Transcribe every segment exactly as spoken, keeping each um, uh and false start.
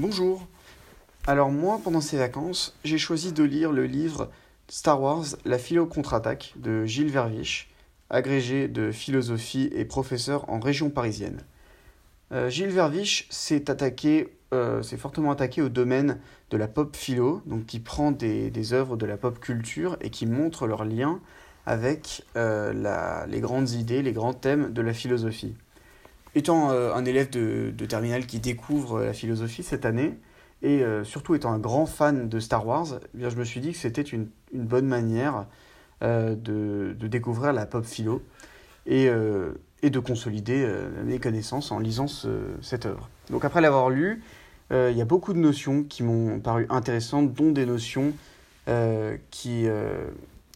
Bonjour. Alors moi, pendant ces vacances, j'ai choisi de lire le livre Star Wars, la philo contre-attaque de Gilles Verviche, agrégé de philosophie et professeur en région parisienne. Euh, Gilles Verviche s'est attaqué, euh, s'est fortement attaqué au domaine de la pop philo, donc qui prend des, des œuvres de la pop culture et qui montre leur lien avec euh, la, les grandes idées, les grands thèmes de la philosophie. Étant euh, un élève de, de terminale qui découvre la philosophie cette année, et euh, surtout étant un grand fan de Star Wars, eh bien, je me suis dit que c'était une, une bonne manière euh, de, de découvrir la pop philo et, euh, et de consolider euh, mes connaissances en lisant ce, cette œuvre. Donc après l'avoir lu, euh, il y a beaucoup de notions qui m'ont paru intéressantes, dont des notions euh, qui, euh,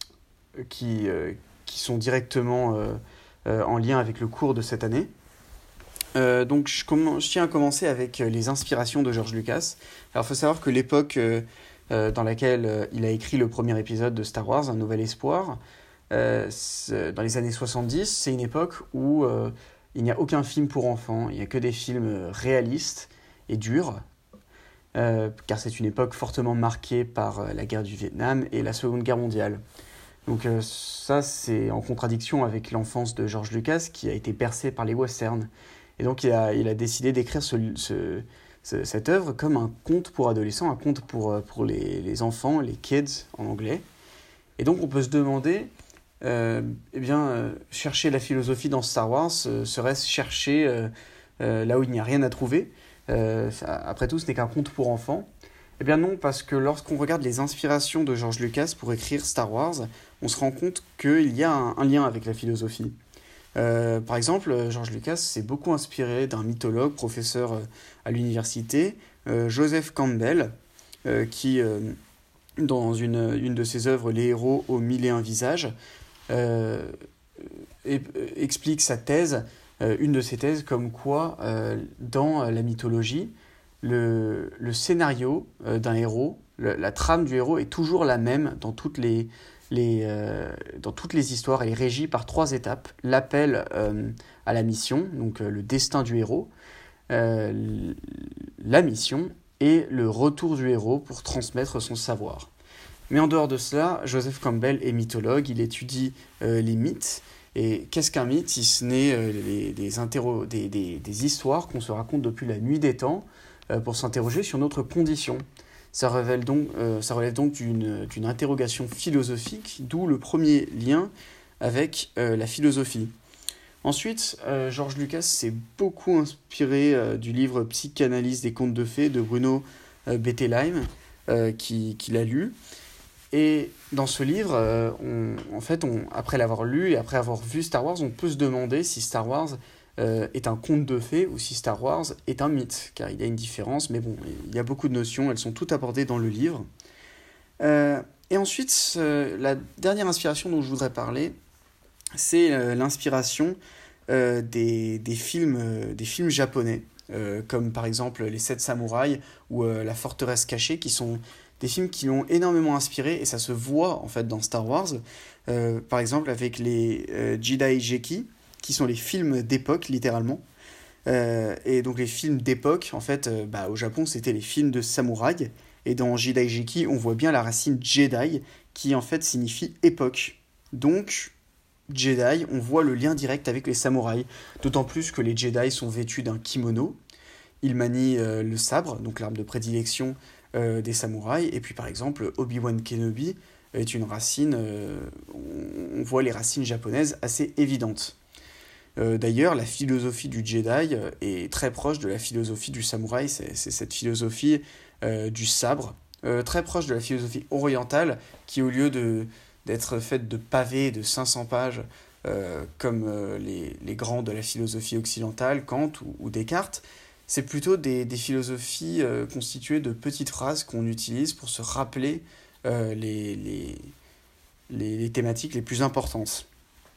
qui, euh, qui sont directement euh, euh, en lien avec le cours de cette année. Euh, donc je, comm- je tiens à commencer avec euh, les inspirations de George Lucas. Alors il faut savoir que l'époque euh, euh, dans laquelle euh, il a écrit le premier épisode de Star Wars, Un Nouvel Espoir, euh, dans les années soixante-dix, c'est une époque où euh, il n'y a aucun film pour enfants, il n'y a que des films réalistes et durs, euh, car c'est une époque fortement marquée par euh, la guerre du Vietnam et la Seconde Guerre mondiale. Donc euh, ça, c'est en contradiction avec l'enfance de George Lucas, qui a été bercé par les westerns. Et donc il a, il a décidé d'écrire ce, ce, ce, cette œuvre comme un conte pour adolescents, un conte pour, pour les, les enfants, les kids en anglais. Et donc on peut se demander, euh, eh bien, euh, chercher la philosophie dans Star Wars, euh, serait-ce chercher euh, euh, là où il n'y a rien à trouver euh, Après tout, ce n'est qu'un conte pour enfants. Eh bien non, parce que lorsqu'on regarde les inspirations de George Lucas pour écrire Star Wars, on se rend compte qu'il y a un, un lien avec la philosophie. Euh, par exemple, George Lucas s'est beaucoup inspiré d'un mythologue, professeur euh, à l'université, euh, Joseph Campbell, euh, qui, euh, dans une, une de ses œuvres, Les héros aux mille et un visages, euh, et, euh, explique sa thèse, euh, une de ses thèses, comme quoi, euh, dans la mythologie, le, le scénario euh, d'un héros, le, la trame du héros est toujours la même dans toutes les, les, euh, dans toutes les histoires. Elle est régie par trois étapes. L'appel euh, à la mission, donc euh, le destin du héros, euh, la mission et le retour du héros pour transmettre son savoir. Mais en dehors de cela, Joseph Campbell est mythologue, il étudie euh, les mythes. Et qu'est-ce qu'un mythe si ce n'est euh, les, des, interro- des, des, des histoires qu'on se raconte depuis la nuit des temps euh, pour s'interroger sur notre condition. Ça, révèle donc, euh, ça relève donc d'une, d'une interrogation philosophique, d'où le premier lien avec euh, la philosophie. Ensuite, euh, George Lucas s'est beaucoup inspiré euh, du livre Psychanalyse des contes de fées de Bruno euh, Bettelheim, euh, qui, qu'il a lu. Et dans ce livre, euh, on, en fait, on, après l'avoir lu et après avoir vu Star Wars, on peut se demander si Star Wars euh, est un conte de fées ou si Star Wars est un mythe, car il y a une différence, mais bon, il y a beaucoup de notions, elles sont toutes abordées dans le livre. Euh, et ensuite, euh, la dernière inspiration dont je voudrais parler, c'est euh, l'inspiration euh, des, des, films, euh, des films japonais, euh, comme par exemple Les Sept Samouraïs ou euh, La Forteresse Cachée, qui sont des films qui l'ont énormément inspiré, et ça se voit en fait dans Star Wars, euh, par exemple avec les euh, Jidaigeki, qui sont les films d'époque littéralement. Euh, et donc les films d'époque, en fait, euh, bah, au Japon, c'était les films de samouraï, et dans Jidaigeki, on voit bien la racine Jedi, qui en fait signifie époque. Donc, Jedi, on voit le lien direct avec les samouraïs, d'autant plus que les Jedi sont vêtus d'un kimono, ils manient euh, le sabre, donc l'arme de prédilection euh, des samouraïs, et puis par exemple Obi-Wan Kenobi est une racine, euh, on voit les racines japonaises assez évidentes. Euh, d'ailleurs, la philosophie du Jedi euh, est très proche de la philosophie du samouraï, c'est, c'est cette philosophie euh, du sabre, euh, très proche de la philosophie orientale, qui au lieu de, d'être faite de pavés de cinq cents pages, euh, comme euh, les, les grands de la philosophie occidentale, Kant ou, ou Descartes, c'est plutôt des, des philosophies euh, constituées de petites phrases qu'on utilise pour se rappeler euh, les, les, les, les thématiques les plus importantes.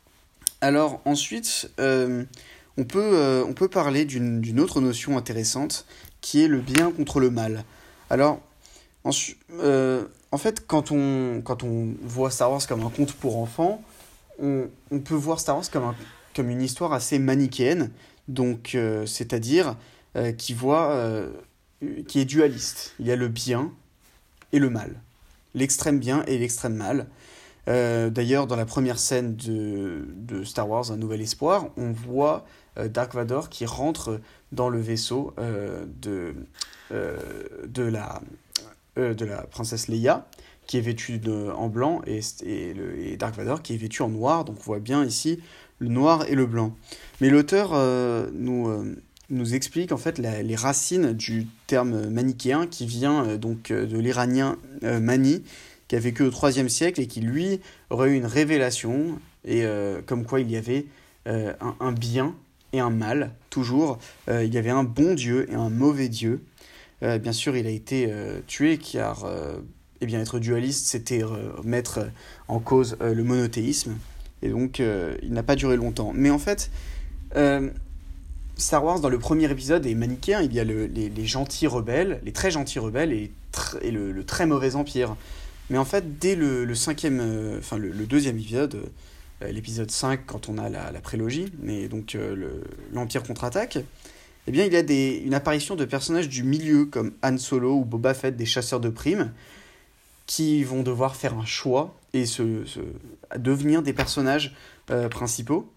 Alors ensuite, euh, on, peut, euh, on peut parler d'une, d'une autre notion intéressante qui est le bien contre le mal. Alors, en, euh, en fait, quand on, quand on voit Star Wars comme un conte pour enfants, on, on peut voir Star Wars comme, un, comme une histoire assez manichéenne, donc, euh, c'est-à-dire euh, qui voit euh, qui est dualiste. Il y a le bien et le mal. L'extrême bien et l'extrême mal. Euh, d'ailleurs, dans la première scène de, de Star Wars, Un Nouvel Espoir, on voit euh, Dark Vador qui rentre dans le vaisseau euh, de, euh, de, la, euh, de la princesse Leia, qui est vêtue de, en blanc, et, et, le, et Dark Vador qui est vêtu en noir. Donc on voit bien ici le noir et le blanc. Mais l'auteur euh, nous, euh, nous explique en fait la, les racines du terme manichéen qui vient euh, donc euh, de l'iranien euh, Mani, qui a vécu au troisième siècle et qui, lui, aurait eu une révélation, et euh, comme quoi il y avait euh, un, un bien et un mal, toujours. Euh, il y avait un bon Dieu et un mauvais Dieu. Euh, bien sûr, il a été euh, tué, car euh, eh bien, être dualiste, c'était euh, mettre en cause euh, le monothéisme, et donc euh, il n'a pas duré longtemps. Mais en fait, euh, Star Wars, dans le premier épisode, est manichéen. Il y a le, les, les gentils rebelles, les très gentils rebelles, et, tr- et le, le très mauvais empire. Mais en fait, dès le, le cinquième, euh, enfin le, le deuxième épisode, euh, l'épisode cinq, quand on a la, la prélogie, mais donc euh, le, l'Empire contre-attaque, eh bien il y a des, une apparition de personnages du milieu, comme Han Solo ou Boba Fett, des chasseurs de primes, qui vont devoir faire un choix et se, se devenir des personnages euh, principaux.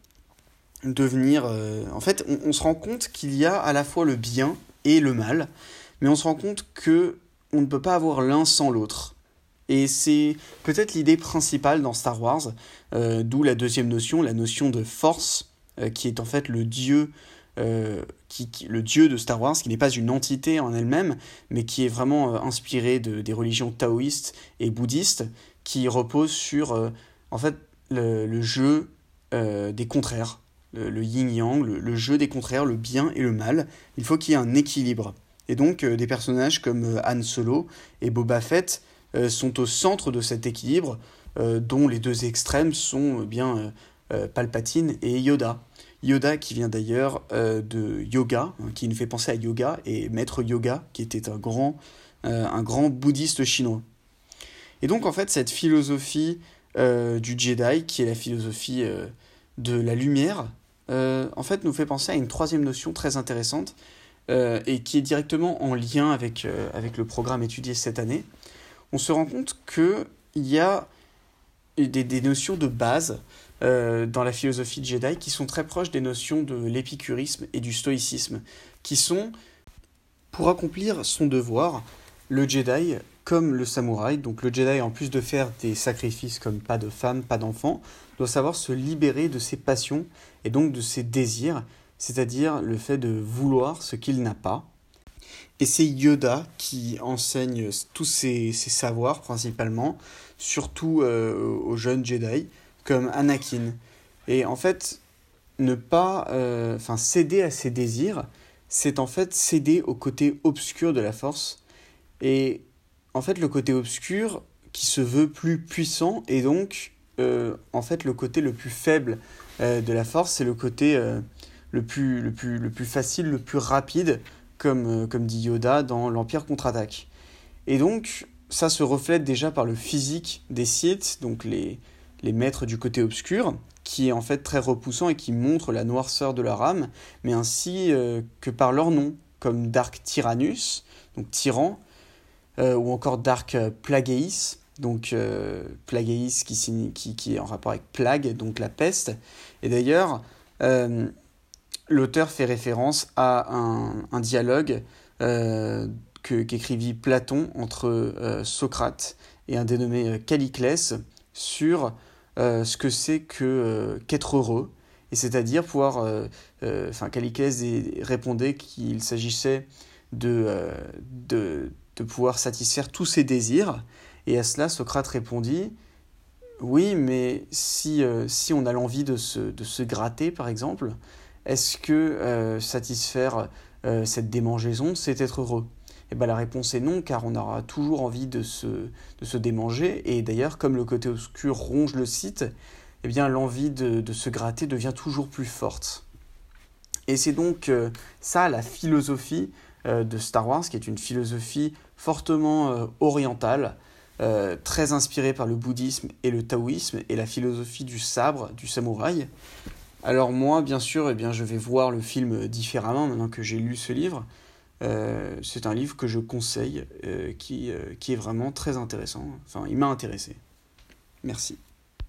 Devenir, euh, en fait, on, on se rend compte qu'il y a à la fois le bien et le mal, mais on se rend compte que on ne peut pas avoir l'un sans l'autre. Et c'est peut-être l'idée principale dans Star Wars, euh, d'où la deuxième notion, la notion de force, euh, qui est en fait le dieu, euh, qui, qui, le dieu de Star Wars, qui n'est pas une entité en elle-même, mais qui est vraiment euh, inspiré de, des religions taoïstes et bouddhistes, qui reposent sur euh, en fait, le, le jeu euh, des contraires, le, le yin-yang, le, le jeu des contraires, le bien et le mal. Il faut qu'il y ait un équilibre. Et donc euh, des personnages comme euh, Han Solo et Boba Fett Euh, sont au centre de cet équilibre, euh, dont les deux extrêmes sont euh, bien euh, euh, Palpatine et Yoda. Yoda qui vient d'ailleurs euh, de yoga, hein, qui nous fait penser à yoga, et Maître Yoga, qui était un grand, euh, un grand bouddhiste chinois. Et donc en fait cette philosophie euh, du Jedi, qui est la philosophie euh, de la lumière, euh, en fait nous fait penser à une troisième notion très intéressante, euh, et qui est directement en lien avec, euh, avec le programme étudié cette année. On se rend compte qu'il y a des, des notions de base euh, dans la philosophie Jedi qui sont très proches des notions de l'épicurisme et du stoïcisme, qui sont, pour accomplir son devoir, le Jedi comme le samouraï. Donc le Jedi, en plus de faire des sacrifices comme pas de femme, pas d'enfant, doit savoir se libérer de ses passions et donc de ses désirs, c'est-à-dire le fait de vouloir ce qu'il n'a pas. Et c'est Yoda qui enseigne tous ces, ces savoirs principalement, surtout euh, aux jeunes Jedi, comme Anakin. Et en fait, ne pas euh, enfin, céder à ses désirs, c'est en fait céder au côté obscur de la Force. Et en fait, le côté obscur qui se veut plus puissant, et donc euh, en fait le côté le plus faible euh, de la Force, c'est le côté euh, le, plus, le, plus, le plus facile, le plus rapide, Comme, euh, comme dit Yoda dans l'Empire contre-attaque. Et donc, ça se reflète déjà par le physique des Sith, donc les, les maîtres du côté obscur, qui est en fait très repoussant et qui montre la noirceur de leur âme, mais ainsi euh, que par leur nom, comme Dark Tyrannus, donc tyran, euh, ou encore Dark Plagueis, donc euh, Plagueis qui, qui, qui est en rapport avec plague, donc la peste. Et d'ailleurs, euh, l'auteur fait référence à un, un dialogue euh, que, qu'écrivit Platon entre euh, Socrate et un dénommé euh, Calliclès sur euh, ce que c'est que, euh, qu'être heureux, et c'est-à-dire pouvoir... Euh, euh, enfin, Calliclès répondait qu'il s'agissait de, euh, de, de pouvoir satisfaire tous ses désirs, et à cela Socrate répondit « Oui, mais si, euh, si on a l'envie de se, de se gratter, par exemple, est-ce que euh, satisfaire euh, cette démangeaison, c'est être heureux ?» Et ben la réponse est non, car on aura toujours envie de se, de se démanger. Et d'ailleurs, comme le côté obscur ronge le site, eh bien l'envie de, de se gratter devient toujours plus forte. Et c'est donc euh, ça la philosophie euh, de Star Wars, qui est une philosophie fortement euh, orientale, euh, très inspirée par le bouddhisme et le taoïsme, et la philosophie du sabre, du samouraï. Alors moi, bien sûr, eh bien, je vais voir le film différemment maintenant que j'ai lu ce livre. Euh, c'est un livre que je conseille, euh, qui, euh, qui est vraiment très intéressant. Enfin, il m'a intéressé. Merci.